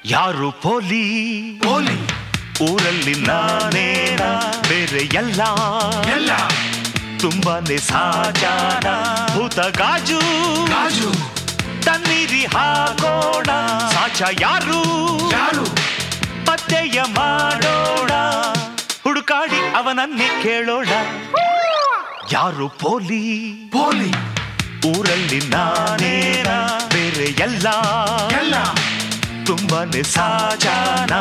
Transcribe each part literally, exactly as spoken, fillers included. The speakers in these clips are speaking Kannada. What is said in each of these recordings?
ಯಾರು ಪೋಲಿ ಪೋಲಿ ಊರಲ್ಲಿ ನಾನೇನ ಬೇರೆ ಎಲ್ಲ ಎಲ್ಲ ತುಂಬಾನೇ ಸಾಜಾನ ಭೂತ ಗಾಜು ಗಾಜು ತಣ್ಣೀರಿ ಹಾಕೋಣ ಸಾಚ ಯಾರು ಯಾರು ಪತ್ತೆಯ ಮಾಡೋಣ ಹುಡುಕಾಡಿ ಅವನನ್ನೇ ಕೇಳೋಣ ಯಾರು ಪೋಲಿ ಪೋಲಿ ಊರಲ್ಲಿ ನಾನೇನ ಬೇರೆ ಎಲ್ಲ ಎಲ್ಲ ತುಂಬಾನೇ ಸಾಜಾನ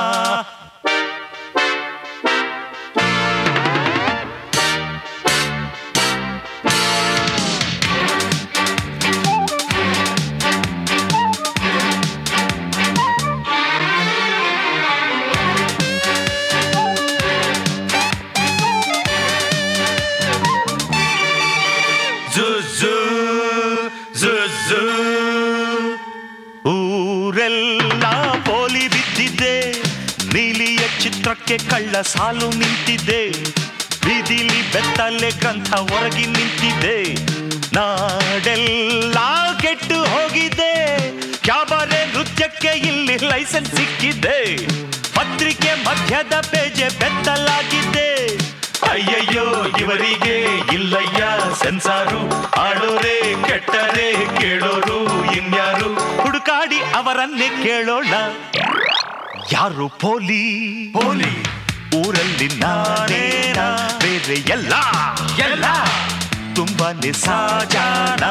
ಊರೆಲ್ಲ ಪೋಲಿ ಬಿದ್ದಿದ್ದೆ ನೀಲಿಯ ಚಿತ್ರಕ್ಕೆ ಕಳ್ಳ ಸಾಲು ನಿಂತಿದ್ದೆ ಬೀದಿಲಿ ಬೆತ್ತಲೆ ಗ್ರಂಥ ಹೊರಗಿ ನಿಂತಿದ್ದೆ ನಾಡೆಲ್ಲ ಕೆಟ್ಟು ಹೋಗಿದ್ದೆ ಕ್ಯಾಬರೆ ನೃತ್ಯಕ್ಕೆ ಇಲ್ಲಿ ಲೈಸೆನ್ಸ್ ಸಿಕ್ಕಿದ್ದೆ ಪತ್ರಿಕೆ ಮಧ್ಯದ ಪೇಜೆ ಬೆತ್ತಲಾಗಿದ್ದೆ ಅಯ್ಯಯ್ಯೋ ಇವರಿಗೆ ಇಲ್ಲಯ್ಯ ಸೆನ್ಸಾರು ಆಡೋರೆ ಕೆಟ್ಟರೆ ಕೇಳೋರು ಇನ್ಯಾರು ಹುಡುಕಾಡಿ ಅವರನ್ನೇ ಕೇಳೋಣ ಯಾರು ಪೋಲಿ ಪೋಲಿ ಊರಲ್ಲಿ ನಾನೇನ ಬೇರೆ ಎಲ್ಲ ಎಲ್ಲ ತುಂಬಾನೇ ಸಾಜಾನ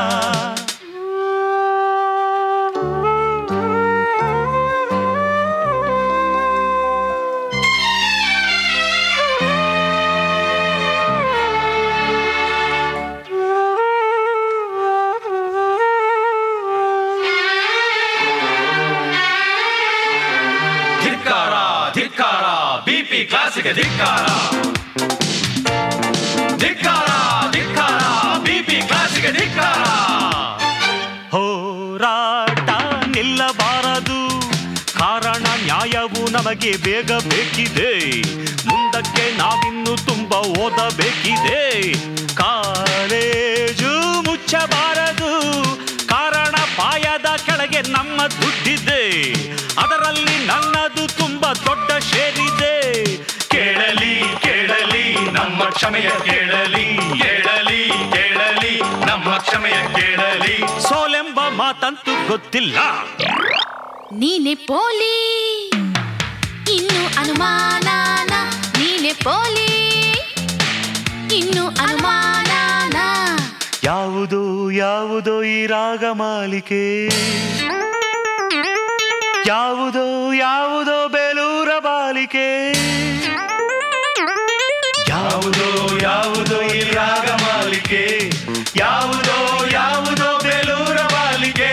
ಧಿಕ್ಕಾರ ಧಿಕ್ಕಾರ ಬಿಪಿ ಕ್ಲಾಸಿಗೆ ಧಿಕ್ಕಾರ ಧಿಕ್ಕಾರ ಧಿಕ್ಕಾರ ಬಿಪಿ ಕ್ಲಾಸಿಗೆ ಧಿಕ್ಕಾರ ಹೋರಾಟ ನಿಲ್ಲಬಾರದು ಕಾರಣ ನ್ಯಾಯವು ನಮಗೆ ಬೇಗ ಬೇಕಿದೆ ಮುಂದಕ್ಕೆ ನಾವಿನ್ನು ತುಂಬ ಓದಬೇಕಿದೆ ಕಾಲೇಜು ಮುಚ್ಚಬಾರದು ಕಾರಣ ಪಾಯದ ಕೆಳಗೆ ನಮ್ಮ ದುಡ್ಡಿದೆ ಅದರಲ್ಲಿ ನನ್ನದು ತುಂಬಾ ದೊಡ್ಡ ಶೇರಿದೆ ಕೇಳಲಿ ಕೇಳಲಿ ನಮ್ಮ ಕ್ಷಮೆಯ ಕೇಳಲಿ ಕೇಳಲಿ ಕೇಳಲಿ ನಮ್ಮ ಕ್ಷಮೆಯ ಕೇಳಲಿ ಸೋಲೆಂಬ ಮಾತಂತೂ ಗೊತ್ತಿಲ್ಲ ನೀನೆ ಪೋಲಿ ಇನ್ನು ಅನುಮಾನಾನ ನೀನೆ ಪೋಲಿ ಇನ್ನು ಅನುಮಾನಾನ ಯಾವುದೋ ಯಾವುದೋ ಈ ರಾಗಮಾಲಿಕೆ ಯಾವುದೋ ಯಾವುದೋ ಬೇಲೂರ ಬಾಲಿಕೆ ಯಾವುದೋ ಯಾವುದೋ ಈ ರಾಗಮಾಲಿಕೆ ಯಾವುದೋ ಯಾವುದೋ ಬೇಲೂರ ಬಾಲಿಕೆ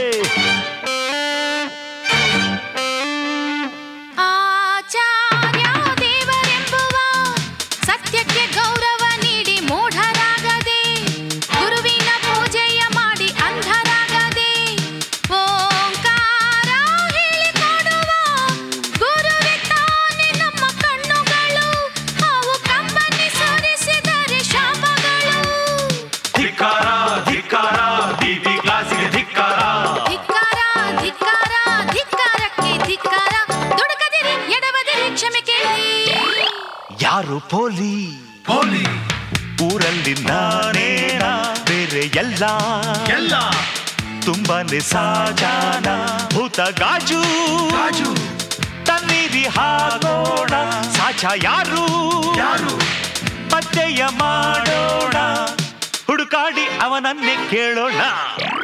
ಆಚಾರ್ಯ ದೇವರೆಂಬುವ ಸತ್ಯಕ್ಕೆ ಗೌರವ ನೀಡಿ ಮೂಢರಾಗದೆ ಗುರುವಿನ ಪೂಜೆಯ ಮಾಡಿ ಅಂಧರಾಗದೆ ಓಂಕಾರ ಹೇಳಿಕೊಡುವ ಗುರುವೆ ತಾನೆ ನಮ್ಮ ಕಣ್ಣುಗಳು ಅವು ಕಂಬನಿ ಸುರಿಸಿದರೆ ಶಾಪಗಳು ಧಿಕ್ಕಾರ ಧಿಕ್ಕಾರ ಬಿಪಿ ಕ್ಲಾಸಿಗೆ ಧಿಕ್ಕಾರ ಧಿಕ್ಕಾರ ಧಿಕ್ಕಾರ ಧಿಕ್ಕಾರಕ್ಕೆ ಧಿಕ್ಕಾರ ದುಡುಕದಿರಿ ಎಡಬದಿರಿ ಕ್ಷಮೆ ಕೇಳಿ ಯಾರು ಪೋಲಿ ಪೋಲಿ ಊರಲ್ಲಿ ನಾನೇನ ಬೇರೆ ಎಲ್ಲ ಎಲ್ಲ ತುಂಬಾನೇ ಸಾಜಾನ ಭೂತ ಗಾಜು ಗಾಜು ತಣ್ಣೀರಿ ಹಾಕೋಣ ಸಾಚ ಯಾರು ಯಾರು ಪತ್ತೆಯ ಮಾಡೋಣ ಹುಡುಕಾಡಿ ಅವನನ್ನೇ ಕೇಳೋಣ